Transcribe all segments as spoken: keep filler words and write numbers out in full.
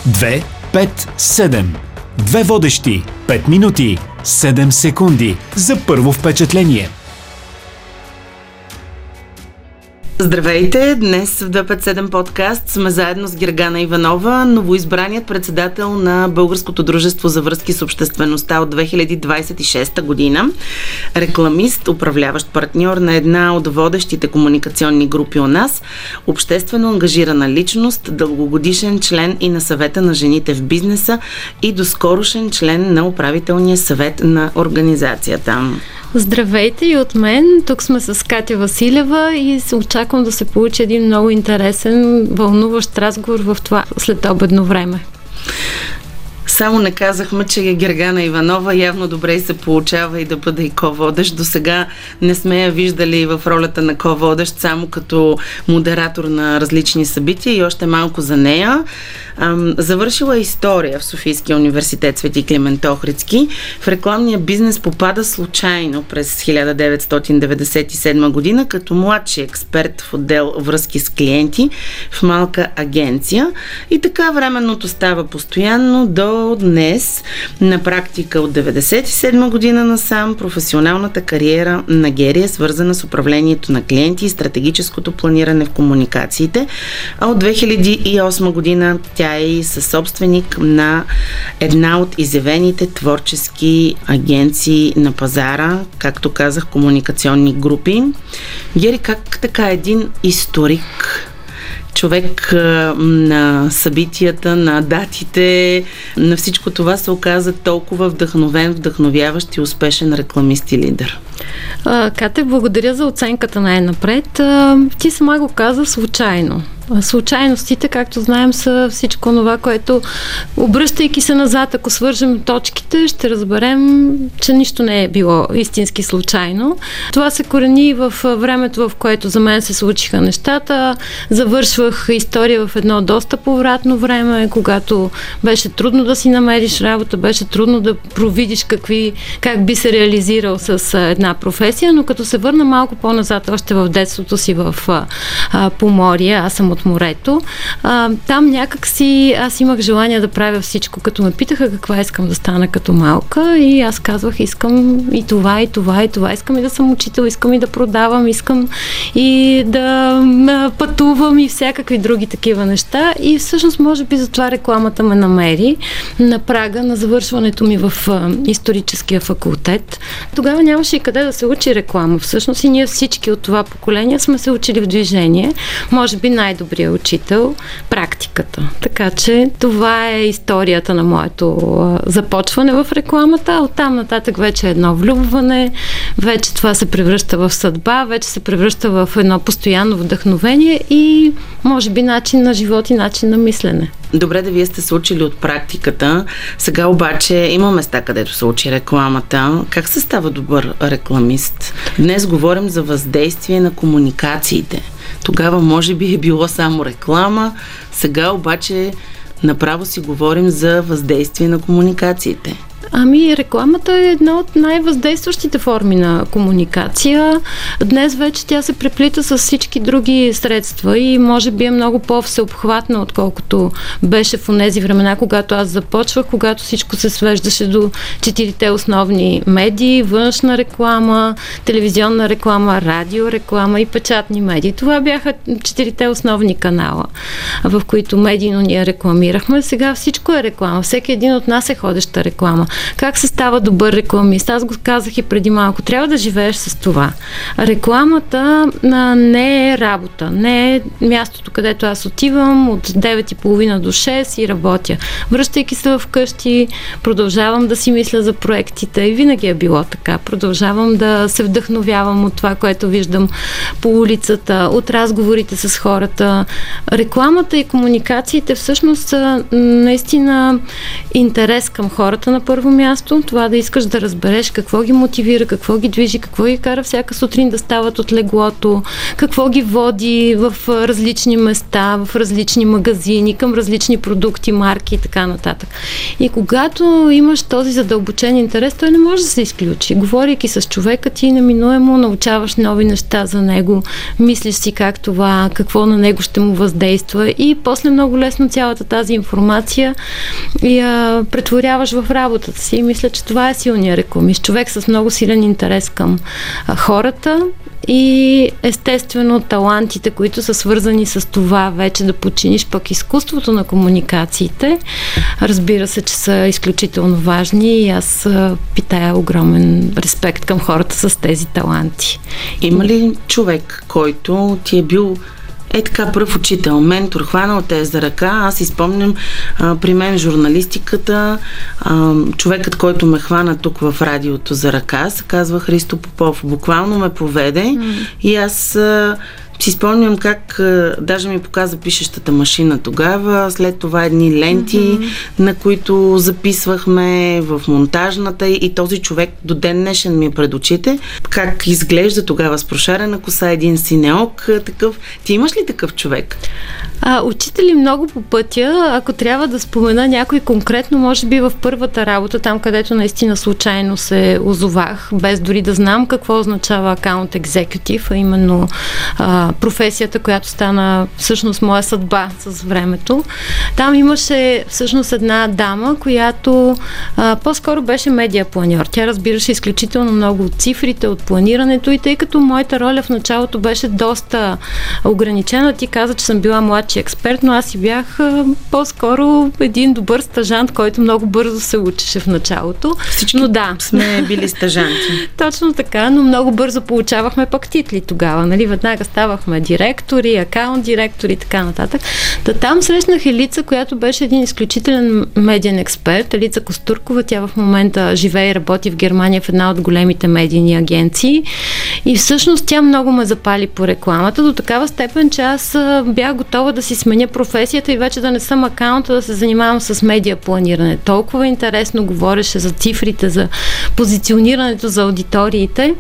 две пет седем. Две водещи, пет минути, седем секунди за първо впечатление. Здравейте! Днес в две пет седем подкаст сме заедно с Гергана Иванова, новоизбраният председател на Българското дружество за връзки с обществеността от две хиляди двадесет и шеста година, рекламист, управляващ партньор на една от водещите комуникационни групи у нас, обществено ангажирана личност, дългогодишен член и на съвета на жените в бизнеса и доскорошен член на управителния съвет на организацията. Здравейте и от мен. Тук сме с Катя Василева и се очаквам да се получи един много интересен, вълнуващ разговор в това следобедно време. Само не казахме, че Гергана Иванова явно добре се получава и да бъде и ко-водещ. До сега не сме я виждали в ролята на ко-водещ, само като модератор на различни събития и още малко за нея. Ам, завършила история в Софийския университет Свети Климент Охридски. В рекламния бизнес попада случайно през хиляда деветстотин деветдесет и седма година като младши експерт в отдел връзки с клиенти в малка агенция. И така временното става постоянно до днес. На практика от деветдесет и седма година насам професионалната кариера на Гери е свързана с управлението на клиенти и стратегическото планиране в комуникациите, а от две хиляди и осма година тя е и съсобственик на една от изявените творчески агенции на пазара, както казах, комуникационни групи. Гери, как така един историк, човек а, на събитията, на датите, на всичко това се оказа толкова вдъхновен, вдъхновяващ и успешен рекламист и лидер? А, Кате, благодаря за оценката най-напред. А, ти сама го каза случайно. Случайностите, както знаем, са всичко това, което, обръщайки се назад, ако свържем точките, ще разберем, че нищо не е било истински случайно. Това се корени в времето, в което за мен се случиха нещата. Завършвах история в едно доста повратно време, когато беше трудно да си намериш работа, беше трудно да провидиш какви, как би се реализирал с една професия, но като се върна малко по-назад, още в детството си в а, Поморие, аз съм от морето. А, там някак си аз имах желание да правя всичко. Като ме питаха каква искам да стана като малка и аз казвах, искам и това, и това, и това. Искам и да съм учител, искам и да продавам, искам и да пътувам и всякакви други такива неща. И всъщност, може би, затова рекламата ме намери на прага на завършването ми в а, историческия факултет. Тогава нямаше и къде да се учи реклама. Всъщност и ние всички от това поколение сме се учили в движение. Може би най-добре добрия учител, практиката. Така че това е историята на моето а, започване в рекламата, а оттам нататък вече е едно влюбване, вече това се превръща в съдба, вече се превръща в едно постоянно вдъхновение и може би начин на живот и начин на мислене. Добре, да вие сте се учили от практиката. Сега обаче има места, където се учи рекламата. Как се става добър рекламист? Днес говорим за въздействие на комуникациите. Тогава може би е било само реклама, сега обаче направо си говорим за въздействие на комуникациите. Ами, рекламата е една от най-въздействащите форми на комуникация. Днес вече тя се преплита с всички други средства и може би е много по-всеобхватна, отколкото беше в онези времена, когато аз започвах, когато всичко се свеждаше до четирите основни медии, външна реклама, телевизионна реклама, радиореклама и печатни медии. Това бяха четирите основни канала, в които медийно ние рекламирахме. Сега всичко е реклама. Всеки един от нас е ходеща реклама. Как се става добър рекламист? Аз го казах и преди малко. Трябва да живееш с това. Рекламата а, не е работа. Не е мястото, където аз отивам от девет и половина до шест и работя. Връщайки се вкъщи, продължавам да си мисля за проектите и винаги е било така. Продължавам да се вдъхновявам от това, което виждам по улицата, от разговорите с хората. Рекламата и комуникациите всъщност са наистина интерес към хората на първо място, това да искаш да разбереш какво ги мотивира, какво ги движи, какво ги кара всяка сутрин да стават от леглото, какво ги води в различни места, в различни магазини, към различни продукти, марки и така нататък. И когато имаш този задълбочен интерес, той не може да се изключи. Говорейки с човека, ти неминуемо научаваш нови неща за него, мислиш си как това, какво на него ще му въздейства и после много лесно цялата тази информация я претворяваш в работата си. И мисля, че това е силният рекламист. Човек с много силен интерес към а, хората и естествено талантите, които са свързани с това вече да подчиниш пък изкуството на комуникациите. Разбира се, че са изключително важни и аз питая огромен респект към хората с тези таланти. Има ли човек, който ти е бил е така пръв учител, ментор, хванал те за ръка? Аз си спомням а, при мен журналистиката, а, човекът, който ме хвана тук в радиото за ръка, се казва Христо Попов. Буквално ме поведе mm. и аз а, си спомням как а, даже ми показа пишещата машина тогава, след това едни ленти, mm-hmm. на които записвахме в монтажната и този човек до ден днешен ми е пред очите. Как изглежда тогава с прошарена коса, един синеок, такъв. Ти имаш ли такъв човек? А, учители много по пътя. Ако трябва да спомена някой конкретно, може би в първата работа, там където наистина случайно се озовах, без дори да знам какво означава акаунт екзекютив, а именно а, професията, която стана всъщност моя съдба с времето. Там имаше всъщност една дама, която а, по-скоро беше медиапланьор. Тя разбираше изключително много от цифрите, от планирането и тъй като моята роля в началото беше доста ограничена, ти каза, че съм била младши експерт, но аз си бях а, по-скоро един добър стажант, който много бързо се учеше в началото. Всички но да, сме били стажанти. Точно така, но много бързо получавахме пък титли тогава. Нали? Веднага ставахме директори, акаунт директори и така нататък. Та там срещнах Елица, която беше един изключителен медиен експерт. Елица Костуркова, тя в момента живее и работи в Германия в една от големите медийни агенции. И всъщност тя много ме запали по рекламата до такава степен, че аз бях готова да си сменя професията и вече да не съм акаунта, да се занимавам с медиа планиране. Толкова интересно говореше за цифрите, за позиционирането, за аудиториите.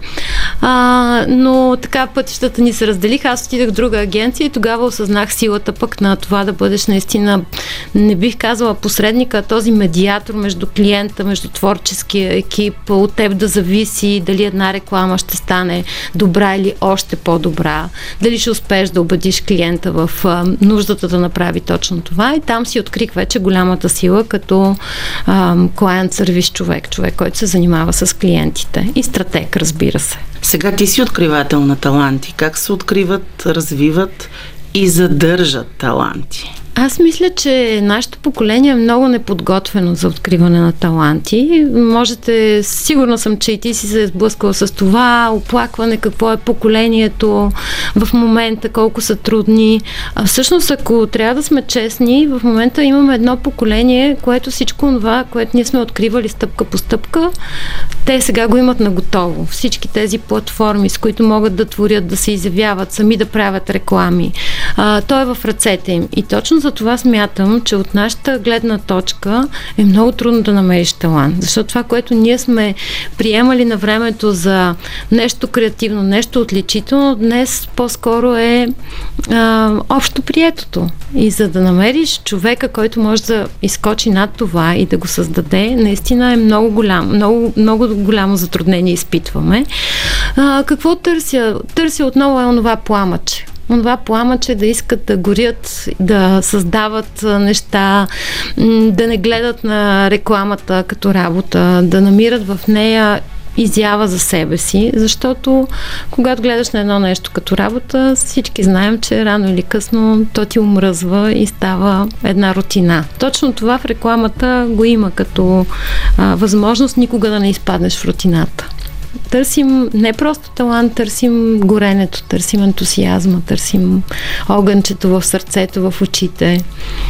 А, но така пътищата ни се разделиха. Аз отидах в друга агенция и тогава осъзнах силата пък на това да бъдеш наистина, не бих казала посредника, а този медиатор между клиента, между творческия екип, от теб да зависи дали една реклама ще стане добра или още по-добра, дали ще успееш да убедиш клиента в а, нуждата да направи точно това и там си открих вече голямата сила като а, client service човек, човек, който се занимава с клиентите и стратег, разбира се. Сега ти си откривател на таланти. Как се откриват, развиват и задържат таланти? Аз мисля, че нашето поколение е много неподготвено за откриване на таланти. Можете, сигурна съм, че и ти си се сблъскала с това оплакване, какво е поколението в момента, колко са трудни. А всъщност, ако трябва да сме честни, в момента имаме едно поколение, което всичко това, което ние сме откривали стъпка по стъпка, те сега го имат наготово. Всички тези платформи, с които могат да творят, да се изявяват, сами да правят реклами. А, то е в ръцете им. И точно за това смятам, че от нашата гледна точка е много трудно да намериш талант. Защото това, което ние сме приемали на времето за нещо креативно, нещо отличително, днес по-скоро е а, общо приетото. И за да намериш човека, който може да изскочи над това и да го създаде, наистина е много голям, много, много голямо затруднение изпитваме. А, какво търся? Търся отново е онова пламъче. Онова пламъче да искат да горят, да създават неща, да не гледат на рекламата като работа, да намират в нея изява за себе си, защото когато гледаш на едно нещо като работа, всички знаем, че рано или късно то ти омръзва и става една рутина. Точно това в рекламата го има като а, възможност никога да не изпаднеш в рутината. Търсим не просто талант, търсим горенето, търсим ентусиазма, търсим огънчето в сърцето, в очите.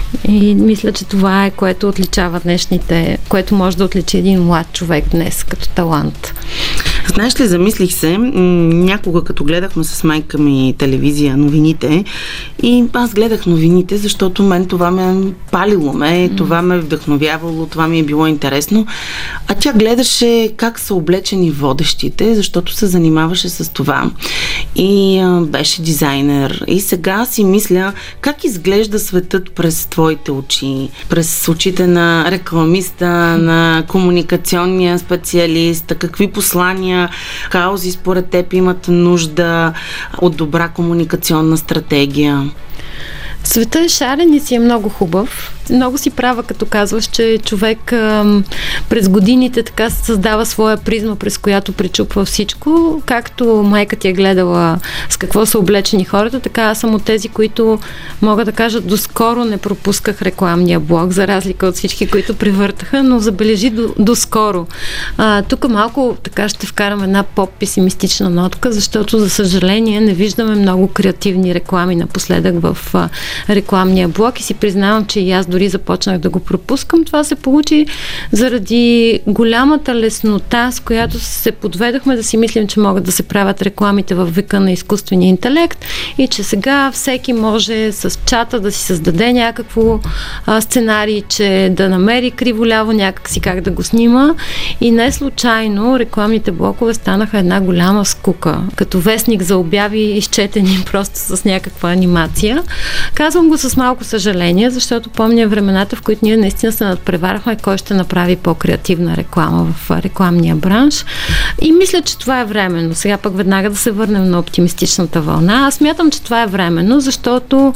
И мисля, че това е, което отличава днешните, което може да отличи един млад човек днес като талант. Знаеш ли, замислих се, някога като гледахме с майка ми телевизия, новините, и аз гледах новините, защото мен това ме палило ме, mm. това ме вдъхновявало, това ми е било интересно. А тя гледаше как са облечени водещите, защото се занимаваше с това. И а, беше дизайнер. И сега си мисля, как изглежда светът през твоите очи, през очите на рекламиста, на комуникационния специалист, какви послания, каузи според теб имат нужда от добра комуникационна стратегия? Светът е шарен и си е много хубав. Много си права, като казваш, че човек а, през годините така създава своя призма, през която пречупва всичко. Както майка ти е гледала с какво са облечени хората, така аз съм от тези, които мога да кажа, доскоро не пропусках рекламния блок, за разлика от всички, които превъртаха, но забележи до, доскоро. А, тук малко така ще вкарам една поп-песимистична нотка, защото за съжаление не виждаме много креативни реклами напоследък в а, рекламния блок и си признавам, че и аз дори започнах да го пропускам. Това се получи заради голямата леснота, с която се подведахме да си мислим, че могат да се правят рекламите във века на изкуствения интелект и че сега всеки може с чата да си създаде някакво а, сценарий, че да намери криволяво някакси как да го снима и не случайно рекламните блокове станаха една голяма скука, като вестник за обяви, изчетени просто с някаква анимация. Казвам го с малко съжаление, защото помня времената, в които ние наистина се надпреварахме кой ще направи по-креативна реклама в рекламния бранш. И мисля, че това е временно. Сега пък веднага да се върнем на оптимистичната вълна. Аз смятам, че това е временно, защото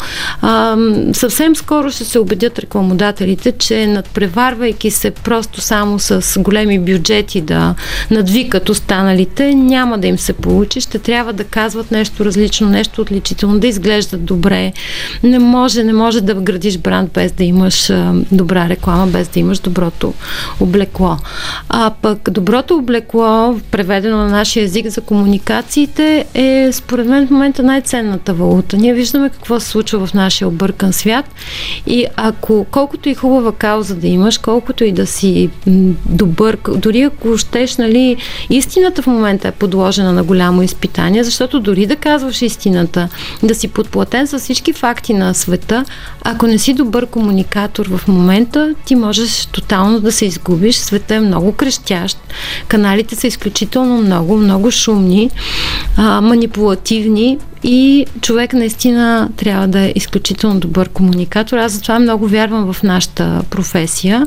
ам, съвсем скоро ще се убедят рекламодателите, че надпреварвайки се просто само с големи бюджети да надвикат останалите, няма да им се получи. Ще трябва да казват нещо различно, нещо отличително, да изглеждат добре. Не може, не може да градиш бранд без да имаш а, добра реклама, без да имаш доброто облекло. А пък доброто облекло, преведено на нашия език за комуникациите, е според мен в момента най-ценната валута. Ние виждаме какво се случва в нашия объркан свят и ако колкото и хубава кауза да имаш, колкото и да си добър, дори ако щеш, нали, истината в момента е подложена на голямо изпитание, защото дори да казваш истината, да си подплатен с всички факти на света, ако не си добър комуникатор в момента, ти можеш тотално да се изгубиш. Светът е много крещящ, каналите са изключително много, много шумни, а, манипулативни и човек наистина трябва да е изключително добър комуникатор. Аз затова много вярвам в нашата професия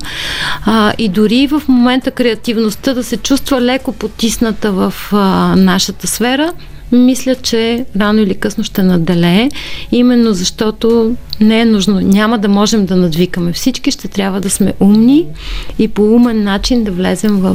а, и дори в момента креативността да се чувства леко потисната в а, нашата сфера, мисля, че рано или късно ще наделее, именно защото не е нужно, няма да можем да надвикаме всички, ще трябва да сме умни и по умен начин да влезем в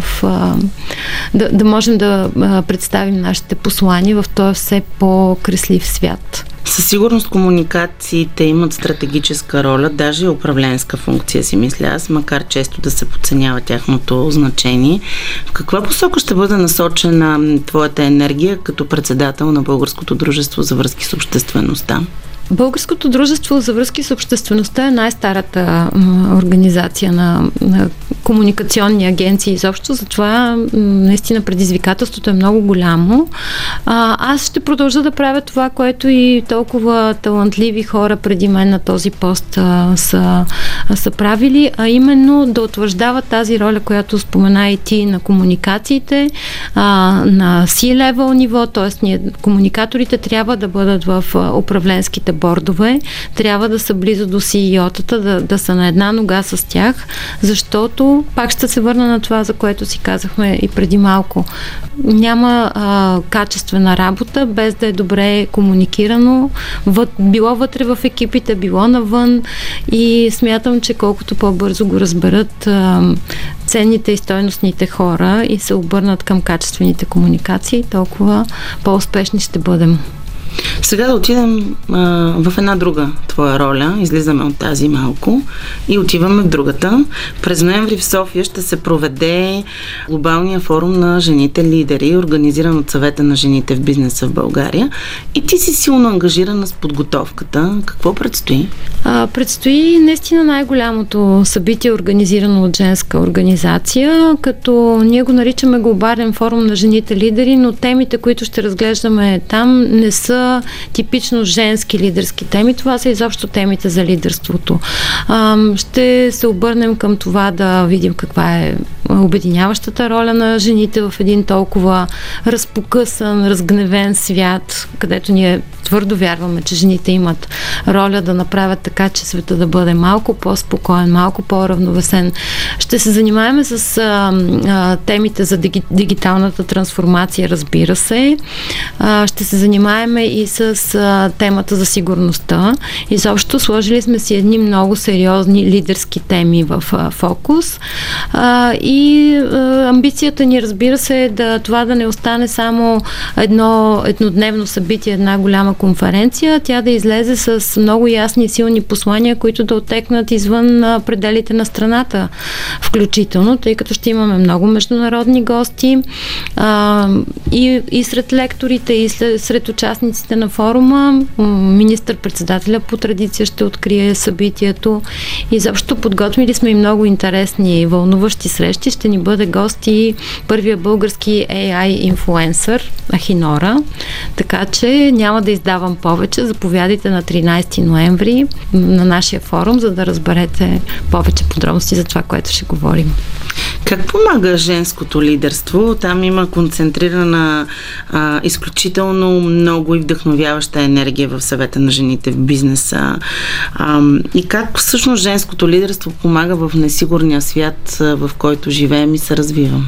да, да можем да представим нашите послания в този все по-креслив свят. Със сигурност комуникациите имат стратегическа роля, даже и управленска функция, си мисля аз, макар често да се подценява тяхното значение. В каква посока ще бъде насочена твоята енергия като председател на Българското дружество за връзки с обществеността? Българското дружество за връзки с обществеността е най-старата м, организация на, на комуникационни агенции изобщо, затова м, наистина предизвикателството е много голямо. А, аз ще продължа да правя това, което и толкова талантливи хора преди мен на този пост а, са, а, са правили, а именно да утвърждават тази роля, която спомена и ти на комуникациите, а, на C-level ниво, т.е. ние комуникаторите трябва да бъдат в а, управленските бордове, трябва да са близо до Си И О-тата, да, да са на една нога с тях, защото пак ще се върна на това, за което си казахме и преди малко. Няма а, качествена работа, без да е добре комуникирано, въд, било вътре в екипите, било навън и смятам, че колкото по-бързо го разберат а, ценните и стойностните хора и се обърнат към качествените комуникации, толкова по-успешни ще бъдем. Сега да отидем а, в една друга твоя роля. Излизаме от тази малко и отиваме в другата. През ноември в София ще се проведе глобалния форум на жените лидери, организиран от Съвета на жените в бизнеса в България. И ти си силно ангажирана с подготовката. Какво предстои? А, предстои наистина най-голямото събитие, организирано от женска организация, като ние го наричаме глобален форум на жените лидери, но темите, които ще разглеждаме там, не са типично женски лидерски теми. Това са изобщо темите за лидерството. А, ще се обърнем към това да видим каква е обединяващата роля на жените в един толкова разпокъсан, разгневен свят, където ние твърдо вярваме, че жените имат роля да направят така, че света да бъде малко по-спокоен, малко по-равновесен. Ще се занимаваме с а, а, темите за диги, дигиталната трансформация, разбира се. А, ще се занимаваме и с а, темата за сигурността. Изобщо сложили сме си едни много сериозни лидерски теми в а, фокус. А, и а, амбицията ни, разбира се, е да това да не остане само едно еднодневно събитие, една голяма конференция, тя да излезе с много ясни и силни послания, които да отекнат извън пределите на страната, включително, тъй като ще имаме много международни гости а, и, и сред лекторите, и сред, сред участниците на форума. Министър-председателя по традиция ще открие събитието. Изобщо подготвили сме и много интересни и вълнуващи срещи. Ще ни бъде гост и първия български ей ай инфлуенсър Ахинора, така че няма да издавам повече. Заповядайте на тринайсети ноември на нашия форум, за да разберете повече подробности за това, което ще говорим. Как помага женското лидерство? Там има концентрирана а, изключително много и вдъхновяваща енергия в Съвета на жените в бизнеса. А, и как всъщност женското лидерство помага в несигурния свят, в който живеем и се развиваме?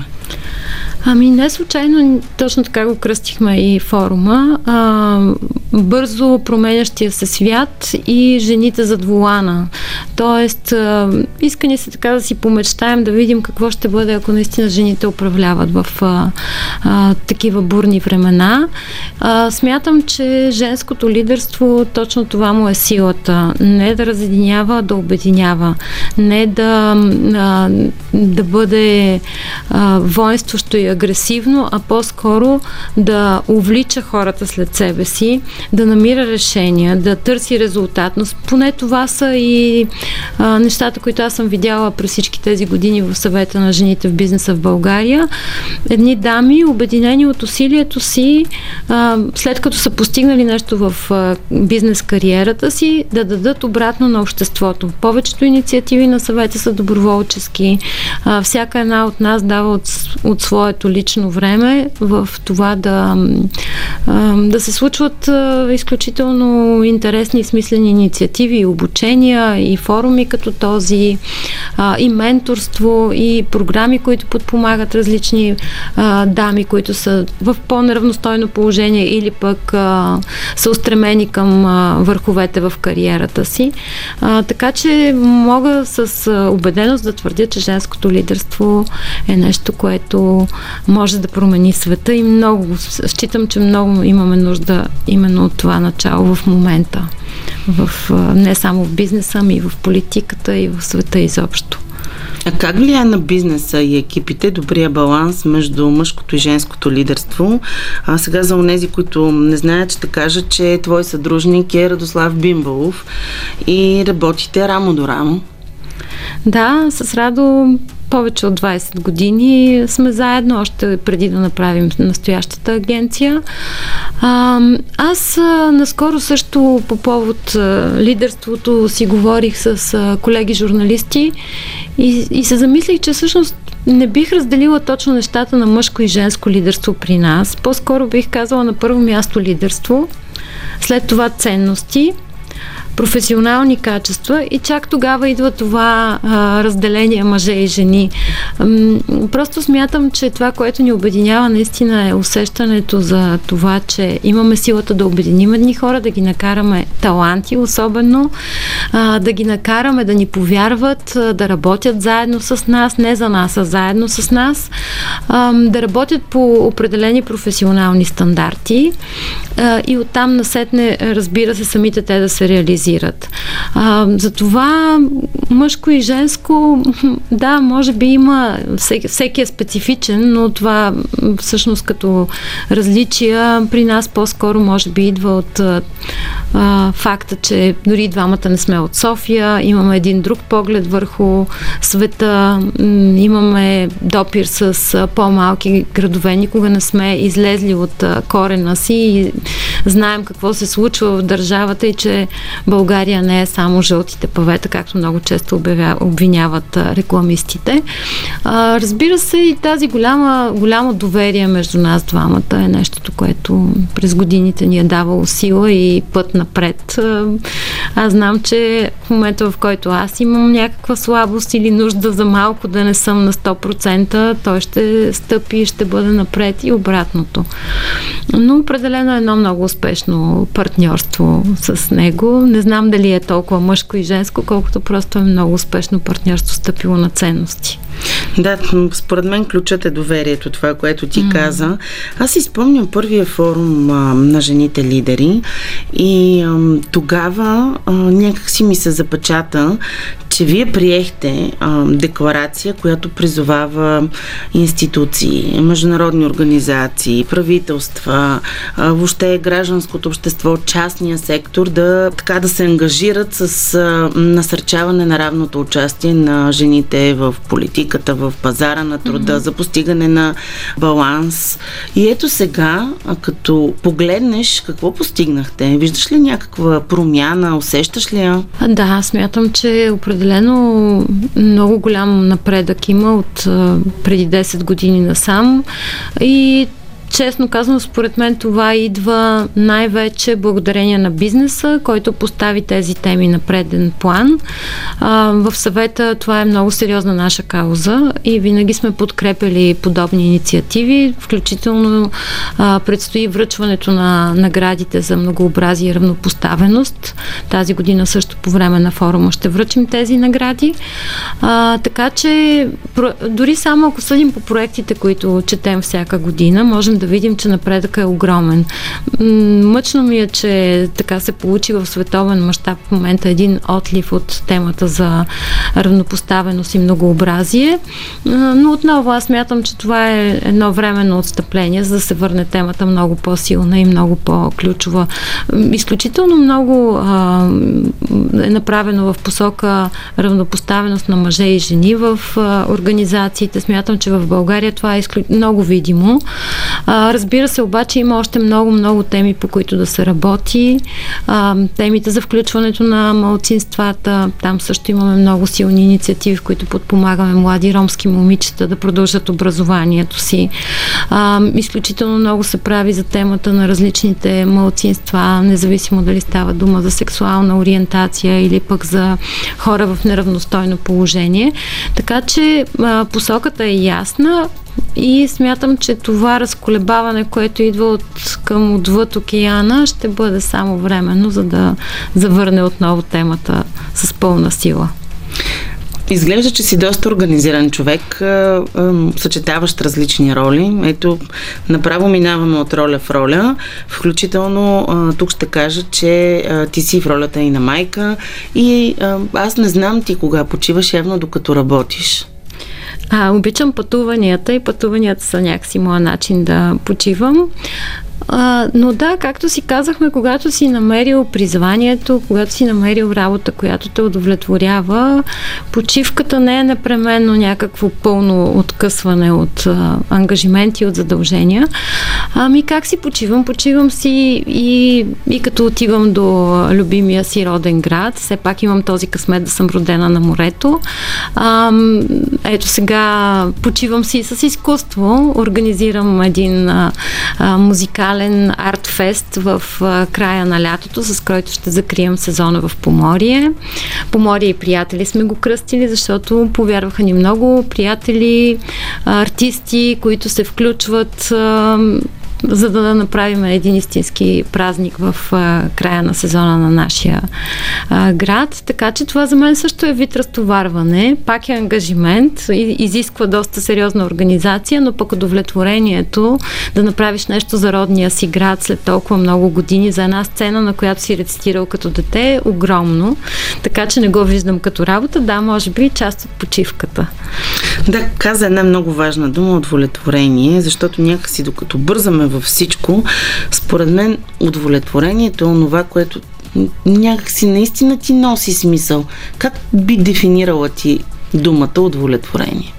Ами не случайно точно така го кръстихме и форума. А, бързо променящия се свят и жените зад волана. Тоест, а, иска ни се така да си помечтаем, да видим какво ще бъде, ако наистина жените управляват в а, а, такива бурни времена. А, смятам, че женското лидерство, точно това му е силата. Не да разединява, да обединява. Не да, а, да бъде а, воинстващо и агресивно, а по-скоро да увлича хората след себе си, да намира решения, да търси резултатност. Поне това са и а, нещата, които аз съм видяла през всички тези години в Съвета на жените в бизнеса в България. Едни дами, обединени от усилието си, а, след като са постигнали нещо в а, бизнес кариерата си, да дадат обратно на обществото. Повечето инициативи на Съвета са доброволчески. А, всяка една от нас дава от, от своето лично време в това да, да се случват изключително интересни и смислени инициативи и обучения, и форуми като този, и менторство, и програми, които подпомагат различни дами, които са в по-неравностойно положение или пък са устремени към върховете в кариерата си. Така че мога с убеденост да твърдя, че женското лидерство е нещо, което може да промени света и много, считам, че много имаме нужда именно от това начало в момента. В, не само в бизнеса, ами и в политиката и в света изобщо. А как влияе на бизнеса и екипите добрия баланс между мъжкото и женското лидерство? А сега за онези, които не знаят, ще кажа, че твой съдружник е Радослав Бимбалов и работите рамо до рамо. Да, с Радо повече от двайсет години сме заедно, още преди да направим настоящата агенция. А, аз а, наскоро също по повод а, лидерството си говорих с а, колеги журналисти и, и се замислих, че всъщност не бих разделила точно нещата на мъжко и женско лидерство при нас. По-скоро бих казала на първо място лидерство, след това ценности, професионални качества и чак тогава идва това а, разделение мъже и жени. М- просто смятам, че това, което ни обединява наистина е усещането за това, че имаме силата да обединим едни хора, да ги накараме таланти особено, а, да ги накараме да ни повярват, да работят заедно с нас, не за нас, а заедно с нас, а, да работят по определени професионални стандарти а, и оттам насетне, разбира се, самите те да се реализират. А, затова мъжко и женско, да, може би има, всеки, всеки е специфичен, но това всъщност като различия при нас по-скоро може би идва от а, факта, че дори двамата не сме от София, имаме един друг поглед върху света, имаме допир с по-малки градове, никога не сме излезли от корена си и знаем какво се случва в държавата и че България не е само жълтите павета, както много често обявя, обвиняват рекламистите. А, разбира се, и тази голяма, голямо доверие между нас двамата е нещото, което през годините ни е давало сила и път напред. Аз знам, че в момента, в който аз имам някаква слабост или нужда за малко да не съм на сто процента, той ще стъпи и ще бъде напред и обратното. Но определено е едно много успешно партньорство с него. Не знам дали е толкова мъжко и женско, колкото просто е много успешно партньорство, стъпило на ценности. Да, според мен ключът е доверието, това, което ти mm. каза. Аз си спомням първия форум а, на жените лидери и а, тогава а, някак си ми се запечата, че вие приехте а, декларация, която призовава институции, международни организации, правителства, а, въобще гражданското общество, частния сектор да, така, да се ангажират с а, насърчаване на равното участие на жените в политиката, в пазара на труда, mm-hmm. за постигане на баланс. И ето сега, като погледнеш какво постигнахте, виждаш ли някаква промяна, усещаш ли я? Да, смятам, че определено много голям напредък има от преди десет години насам и честно казано, според мен това идва най-вече благодарение на бизнеса, който постави тези теми на преден план. А, в съвета това е много сериозна наша кауза и винаги сме подкрепили подобни инициативи, включително а, предстои връчването на наградите за многообразие и равнопоставеност. Тази година също по време на форума ще връчим тези награди. А, така че дори само ако съдим по проектите, които четем всяка година, можем да видим, че напредъкът е огромен. Мъчно ми е, че така се получи в световен мащаб в момента един отлив от темата за равнопоставеност и многообразие, но отново аз смятам, че това е едно временно отстъпление, за да се върне темата много по-силна и много по-ключова. Изключително много а, е направено в посока равнопоставеност на мъже и жени в а, организациите. Смятам, че в България това е изклю... много видимо. А, разбира се, обаче има още много-много теми, по които да се работи. А, темите за включването на малцинствата, там също имаме много силни инициативи, в които подпомагаме млади ромски момичета да продължат образованието си. А, изключително много се прави за темата на различните малцинства, независимо дали става дума за сексуална ориентация или пък за хора в неравностойно положение. Така че а, посоката е ясна. И смятам, че това разколебаване, което идва от към отвъд океана, ще бъде само временно, за да завърне отново темата с пълна сила. Изглежда, че си доста организиран човек, съчетаващ различни роли. Ето, направо минаваме от роля в роля. Включително тук ще кажа, че ти си в ролята и на майка и аз не знам ти кога почиваш, явно докато работиш. А, обичам пътуванията и пътуванията са някакси моя начин да почивам. А, но да, както си казахме, когато си намерил призванието, когато си намерил работа, която те удовлетворява, почивката не е непременно някакво пълно откъсване от а, ангажименти, от задължения. Ами как си почивам? Почивам си и, и като отивам до любимия си роден град. Все пак имам този късмет да съм родена на морето. А, ето сега почивам си с изкуство. Организирам един а, а, музикален арт фест в а, края на лятото, с който ще закрием сезона в Поморие. Поморие и приятели сме го кръстили, защото повярваха ни много приятели, а, артисти, които се включват а, за да направим един истински празник в а, края на сезона на нашия а, град. Така че това за мен също е вид разтоварване. Пак е ангажимент, и, изисква доста сериозна организация, но пък удовлетворението да направиш нещо за родния си град след толкова много години за една сцена, на която си рецитирал като дете, е огромно. Така че не го виждам като работа. Да, може би част от почивката. Да, каза една много важна дума — удовлетворение, защото някакси докато бързаме във всичко, според мен удовлетворението е онова, което някакси наистина ти носи смисъл. Как би дефинирала ти думата удовлетворение?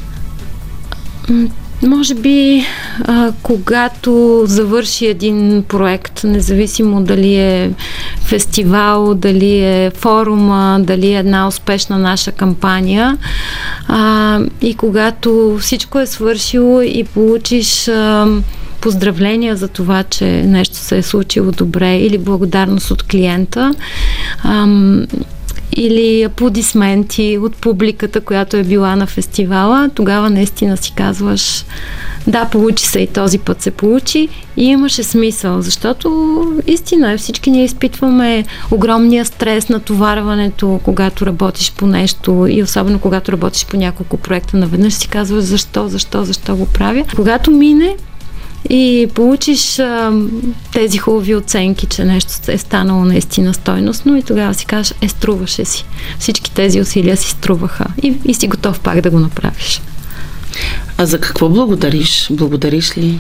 Може би, а, когато завърши един проект, независимо дали е фестивал, дали е форума, дали е една успешна наша кампания, а, и когато всичко е свършило и получиш а, поздравления за това, че нещо се е случило добре, или благодарност от клиента, а, или аплодисменти от публиката, която е била на фестивала, тогава наистина си казваш: да, получи се, и този път се получи и имаше смисъл, защото истина е, всички ние изпитваме огромния стрес, натоварването, когато работиш по нещо, и особено когато работиш по няколко проекта наведнъж, си казваш: защо, защо, защо го правя? Когато мине и получиш а, тези хубави оценки, че нещо е станало наистина стойностно, и тогава си кажеш: е, струваше си. Всички тези усилия си струваха и, и си готов пак да го направиш. А за какво благодариш? Благодариш ли?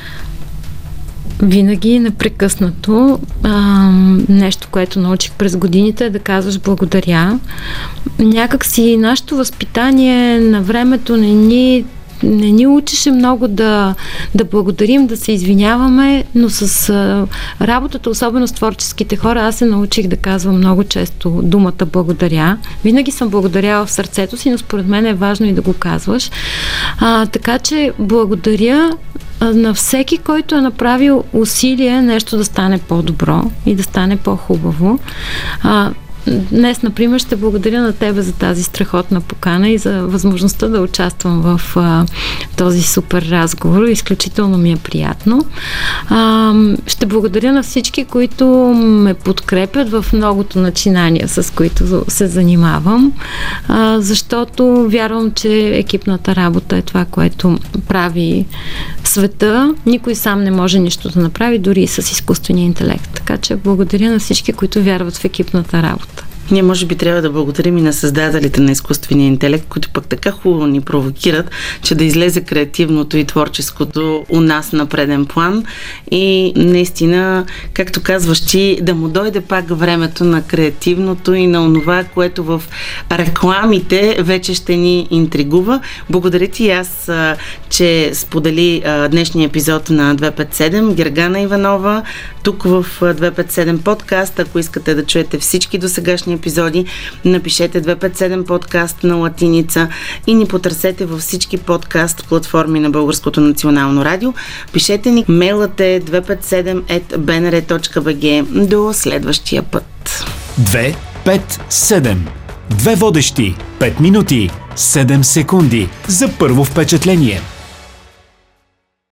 Винаги, непрекъснато. А, нещо, което научих през годините, е да казваш благодаря. Някак си нашето възпитание на времето не ни не ни учеше много да, да благодарим, да се извиняваме, но с а, работата, особено с творческите хора, аз се научих да казвам много често думата благодаря. Винаги съм благодаряла в сърцето си, но според мен е важно и да го казваш. А, така че благодаря на всеки, който е направил усилие нещо да стане по-добро и да стане по-хубаво. А, Днес, например, ще благодаря на тебе за тази страхотна покана и за възможността да участвам в а, този супер разговор. Изключително ми е приятно. А, ще благодаря на всички, които ме подкрепят в многото начинания, с които се занимавам, а, защото вярвам, че екипната работа е това, което прави света. Никой сам не може нищо да направи, дори и с изкуствения интелект. Така че благодаря на всички, които вярват в екипната работа. Ние може би трябва да благодарим и на създателите на изкуствения интелект, които пък така хубаво ни провокират, че да излезе креативното и творческото у нас на преден план, и наистина, както казваш ти, да му дойде пак времето на креативното и на онова, което в рекламите вече ще ни интригува. Благодаря ти аз, че сподели днешния епизод на двеста петдесет и седем. Гергана Иванова, тук в двеста петдесет и седем подкаст. Ако искате да чуете всички досегашни епизоди, напишете двеста петдесет и седем подкаст на латиница и ни потърсете във всички подкаст платформи на Българското национално радио. Пишете ни, мейлът е двеста петдесет и седем ет би ен ар точка би джи. До следващия път. две пет седем. Две водещи, пет минути, седем секунди за първо впечатление.